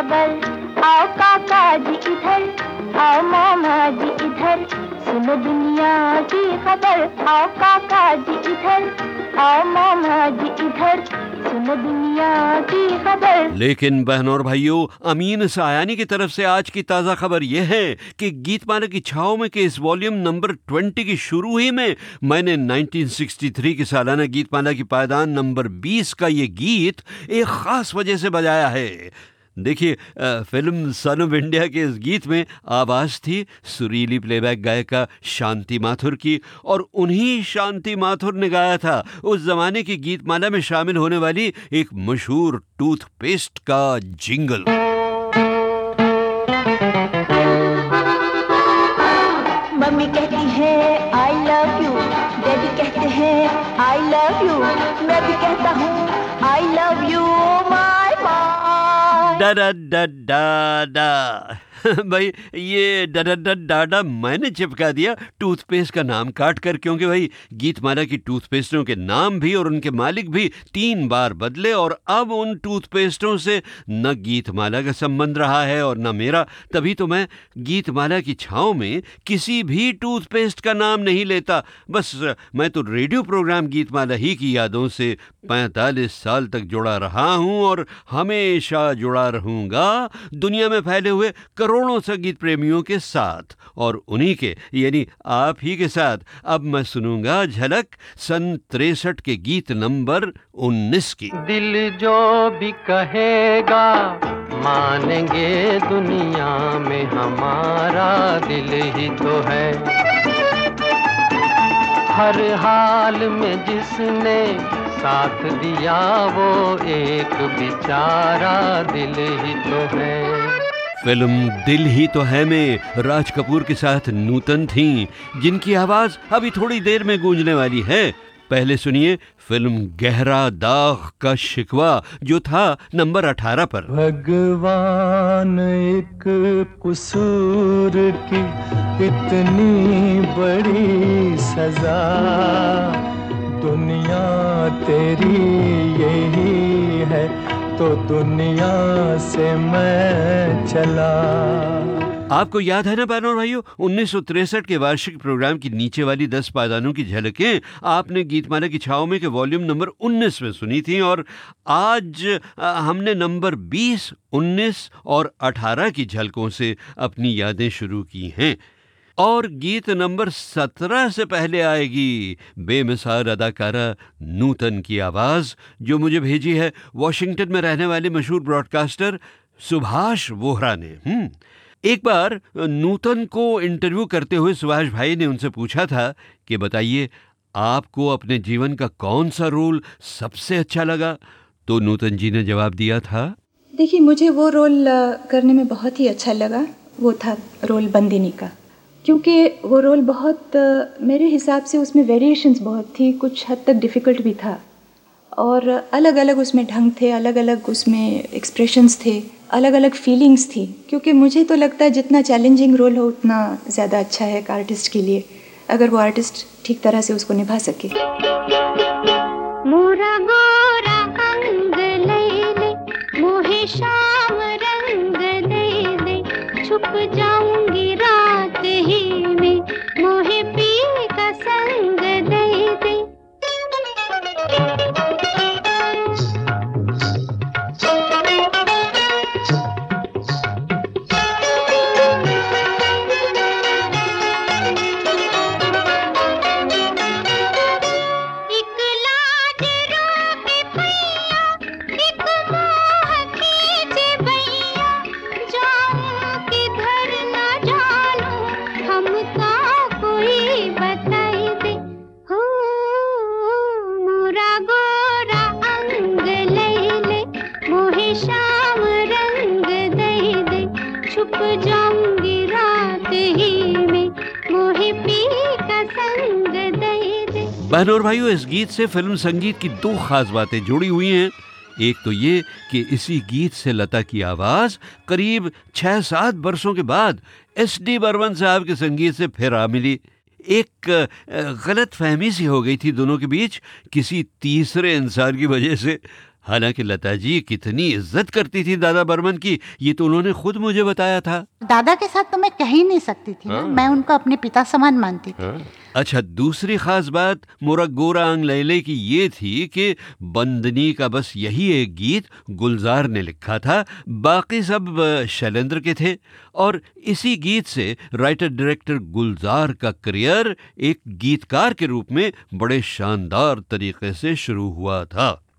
खबर, आओ काका जी इधर, आओ मामा जी इधर, सुनो दुनिया की खबर, आओ काका जी इधर, आओ मामा जी इधर, सुनो दुनिया की खबर। लेकिन बहनों और भाइयों, अमीन सायानी की तरफ से आज की ताज़ा खबर यह है कि गीतमाला की छाव में के इस वॉल्यूम नंबर 20 की शुरू ही में मैंने 1963 की सालाना गीतमाला की पायदान नंबर 20 का ये गीत एक खास वजह से बजाया है। देखिए, फिल्म सन ऑफ इंडिया के इस गीत में आवाज़ थी सुरीली प्लेबैक गायिका शांति माथुर की, और उन्हीं शांति माथुर ने गाया था उस जमाने की गीतमाला में शामिल होने वाली एक मशहूर टूथपेस्ट का जिंगल। मम्मी कहती है आई लव यू, डैडी कहते हैं आई लव यू, मैं भी कहता हूँ I love you my mom. डा डा डा डा डा भाई, ये डाडा मैंने चिपका दिया टूथपेस्ट का नाम काट कर, क्योंकि भाई गीतमाला की टूथपेस्टों के नाम भी और उनके मालिक भी 3 बार बदले, और अब उन टूथपेस्टों से न गीतमाला का संबंध रहा है और न मेरा। तभी तो मैं गीतमाला की छाँव में किसी भी टूथपेस्ट का नाम नहीं लेता। बस मैं तो रेडियो प्रोग्राम गीतमाला ही की यादों से 45 साल तक जुड़ा रहा हूँ और हमेशा जुड़ा रहूँगा दुनिया में फैले हुए करोड़ों संगीत प्रेमियों के साथ, और उन्हीं के यानी आप ही के साथ अब मैं सुनूंगा झलक सन 63 के गीत नंबर 19 की। दिल जो भी कहेगा मानेंगे, दुनिया में हमारा दिल ही तो है। हर हाल में जिसने साथ दिया वो एक बेचारा दिल ही तो है। फिल्म दिल ही तो है में राज कपूर के साथ नूतन थीं, जिनकी आवाज अभी थोड़ी देर में गूंजने वाली है। पहले सुनिए फिल्म गहरा दाग का शिकवा, जो था नंबर 18 पर। भगवान एक कसूर की इतनी बड़ी सजा, दुनिया तेरी यही है तो दुनिया से मैं चला। आपको याद है ना बहनों भाइयों, 1963 के वार्षिक प्रोग्राम की नीचे वाली 10 पायदानों की झलकें आपने गीतमाला की छाव में के वॉल्यूम नंबर 19 में सुनी थी, और आज हमने नंबर 20, 19 और 18 की झलकों से अपनी यादें शुरू की हैं। और गीत नंबर 17 से पहले आएगी बेमिसाल अदाकारा नूतन की आवाज़, जो मुझे भेजी है वॉशिंगटन में रहने वाले मशहूर ब्रॉडकास्टर सुभाष वोहरा ने। एक बार नूतन को इंटरव्यू करते हुए सुभाष भाई ने उनसे पूछा था कि बताइए आपको अपने जीवन का कौन सा रोल सबसे अच्छा लगा, तो नूतन जी ने जवाब दिया था, देखिए मुझे वो रोल करने में बहुत ही अच्छा लगा, वो था रोल बंदिनी का, क्योंकि वो रोल बहुत मेरे हिसाब से उसमें वेरिएशंस बहुत थी, कुछ हद तक डिफ़िकल्ट भी था, और अलग अलग उसमें ढंग थे, अलग अलग उसमें एक्सप्रेशंस थे, अलग अलग फीलिंग्स थी। क्योंकि मुझे तो लगता है जितना चैलेंजिंग रोल हो उतना ज़्यादा अच्छा है एक आर्टिस्ट के लिए, अगर वो आर्टिस्ट ठीक तरह से उसको निभा सके। मोरा गोरा अंग ले ले, मोहे शाम रंग दे दे, छुप जाऊंगी रात ही में, मोहे पी का संग दे दे। बहनों और भाइयों, इस गीत से फिल्म संगीत की 2 खास बातें जुड़ी हुई हैं। एक तो ये कि इसी गीत से लता की आवाज करीब 6-7 बरसों के बाद एस.डी. बर्मन साहब के संगीत से फिर आ मिली। एक गलत फहमी सी हो गई थी दोनों के बीच किसी तीसरे इंसान की वजह से। हालांकि लता जी कितनी इज्जत करती थी दादा बर्मन की, ये तो उन्होंने खुद मुझे बताया था। दादा के साथ तो मैं कह ही नहीं सकती थी ना, मैं उनको अपने पिता समान मानती थी। अच्छा, दूसरी खास बात मोरा गोरा आंग लैले की ये थी कि बंदनी का बस यही एक गीत गुलजार ने लिखा था, बाकी सब शैलेंद्र के थे। और इसी गीत से राइटर डायरेक्टर गुलजार का करियर एक गीतकार के रूप में बड़े शानदार तरीके से शुरू हुआ था।